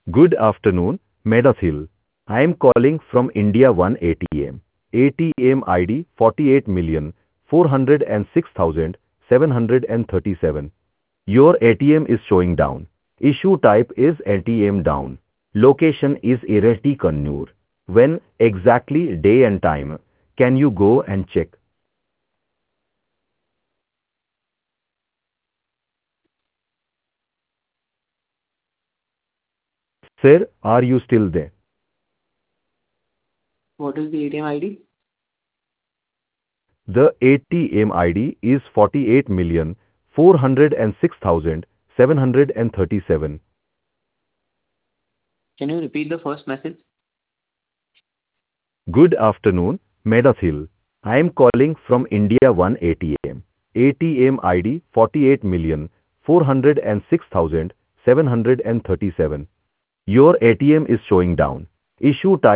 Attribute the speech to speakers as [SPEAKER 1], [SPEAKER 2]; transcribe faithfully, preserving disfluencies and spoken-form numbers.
[SPEAKER 1] Good afternoon, Medathil. I am calling from India One A T M. A T M I D forty-eight million four hundred six thousand seven hundred thirty-seven. Your A T M is showing down. Issue type is A T M down. Location is Ireti Kannur. When exactly day and time? Can you go and check? Sir, are you still there?
[SPEAKER 2] What is the A T M I D?
[SPEAKER 1] The A T M I D is forty-eight million four hundred six thousand seven hundred thirty-seven.
[SPEAKER 2] Can you repeat the first message?
[SPEAKER 1] Good afternoon, Medathil. I am calling from India One A T M. A T M I D forty-eight million four hundred six thousand seven hundred thirty-seven. Your A T M is showing down. Issue type